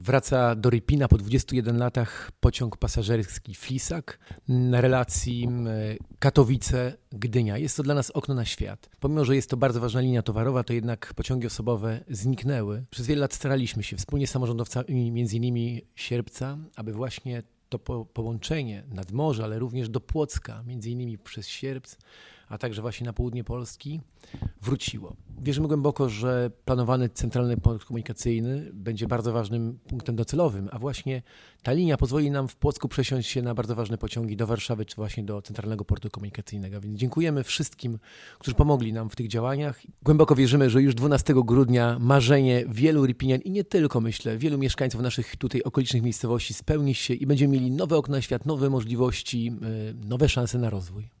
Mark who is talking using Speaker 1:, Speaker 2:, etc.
Speaker 1: Wraca do Rypina po 21 latach pociąg pasażerski Flisak na relacji Katowice-Gdynia. Jest to dla nas okno na świat. Pomimo, że jest to bardzo ważna linia towarowa, to jednak pociągi osobowe zniknęły. Przez wiele lat staraliśmy się wspólnie z samorządowcami, między innymi Sierpca, aby właśnie to połączenie nad morze, ale również do Płocka, między innymi przez Sierpc, a także właśnie na południe Polski, wróciło. Wierzymy głęboko, że planowany centralny port komunikacyjny będzie bardzo ważnym punktem docelowym, a właśnie ta linia pozwoli nam w Płocku przesiąść się na bardzo ważne pociągi do Warszawy, czy właśnie do centralnego portu komunikacyjnego. Więc dziękujemy wszystkim, którzy pomogli nam w tych działaniach. Głęboko wierzymy, że już 12 grudnia marzenie wielu Rypinian i nie tylko, myślę, wielu mieszkańców naszych tutaj okolicznych miejscowości spełni się i będziemy mieli nowe okno na świat, nowe możliwości, nowe szanse na rozwój.